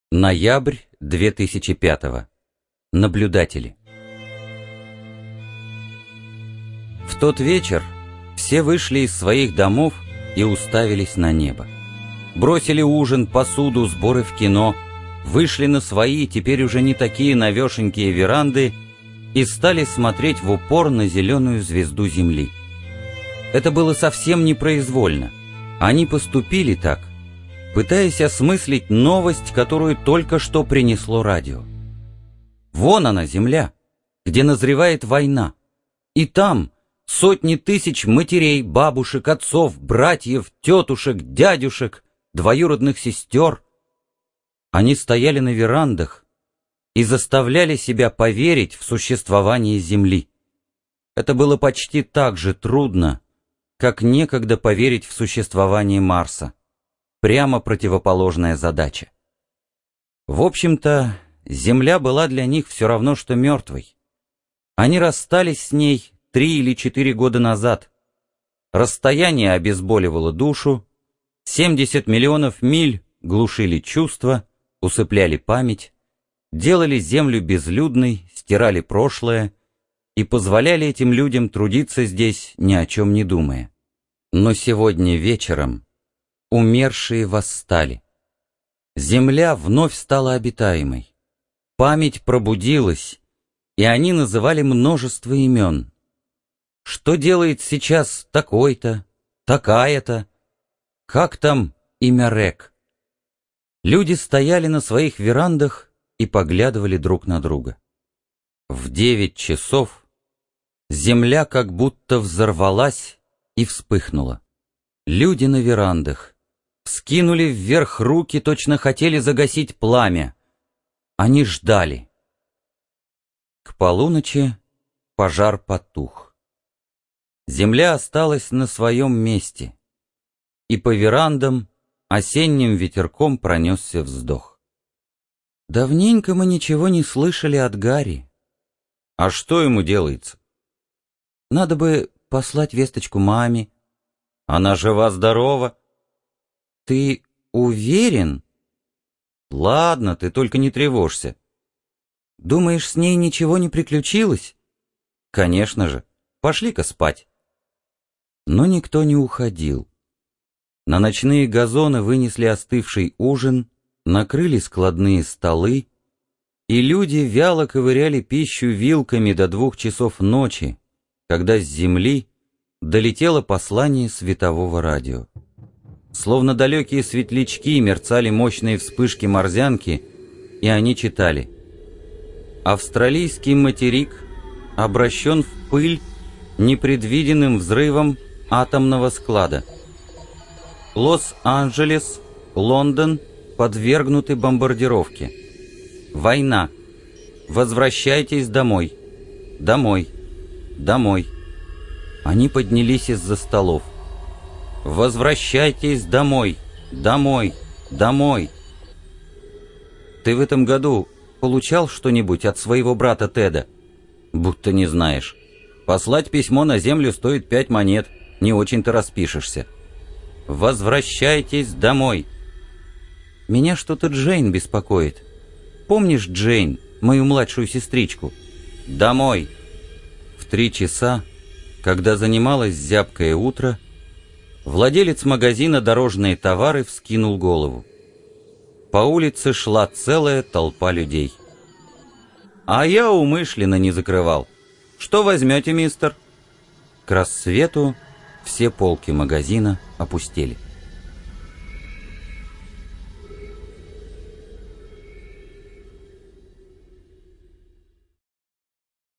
Ноябрь 2005. Наблюдатели. В тот вечер все вышли из своих домов и уставились на небо. Бросили ужин, посуду, сборы в кино, вышли на свои, теперь уже не такие навешенькие веранды и стали смотреть в упор на зеленую звезду Земли. Это было совсем непроизвольно. Они поступили так, пытаясь осмыслить новость, которую только что принесло радио. Вон она, Земля, где назревает война. И там сотни тысяч матерей, бабушек, отцов, братьев, тетушек, дядюшек, двоюродных сестер. Они стояли на верандах и заставляли себя поверить в существование Земли. Это было почти так же трудно, как некогда поверить в существование Марса. Прямо противоположная задача. В общем-то, Земля была для них все равно, что мертвой. Они расстались с ней 3 или 4 года назад. Расстояние обезболивало душу, 70 миллионов миль глушили чувства, усыпляли память, делали Землю безлюдной, стирали прошлое и позволяли этим людям трудиться здесь, ни о чем не думая. Но сегодня вечером умершие восстали. Земля вновь стала обитаемой. Память пробудилась, и они называли множество имен. Что делает сейчас такой-то, такая-то? Как там имя Рек? Люди стояли на своих верандах и поглядывали друг на друга. В 9 часов земля как будто взорвалась и вспыхнула. Люди на верандах вскинули вверх руки, точно хотели загасить пламя. Они ждали. К полуночи пожар потух. Земля осталась на своем месте, и по верандам осенним ветерком пронесся вздох. Давненько мы ничего не слышали от Гарри. А что ему делается? Надо бы послать весточку маме. Она жива-здорова. Ты уверен? Ладно, ты только не тревожься. Думаешь, с ней ничего не приключилось? Конечно же. Пошли-ка спать. Но никто не уходил. На ночные газоны вынесли остывший ужин, накрыли складные столы, и люди вяло ковыряли пищу вилками до 2 часов ночи, когда с земли долетело послание светового радио. Словно далекие светлячки мерцали мощные вспышки морзянки, и они читали: «Австралийский материк обращен в пыль непредвиденным взрывом атомного склада. Лос-Анджелес, Лондон подвергнуты бомбардировке. Война. Возвращайтесь домой. Домой. Домой». Они поднялись из-за столов. «Возвращайтесь домой! Домой! Домой!» Ты в этом году получал что-нибудь от своего брата Теда? Будто не знаешь. Послать письмо на землю стоит 5 монет. Не очень-то распишешься. «Возвращайтесь домой!» Меня что-то Джейн беспокоит. Помнишь Джейн, мою младшую сестричку? Домой! В 3 часа, когда занималось зябкое утро, владелец магазина «Дорожные товары» вскинул голову. По улице шла целая толпа людей. «А я умышленно не закрывал. Что возьмете, мистер?» К рассвету все полки магазина опустели.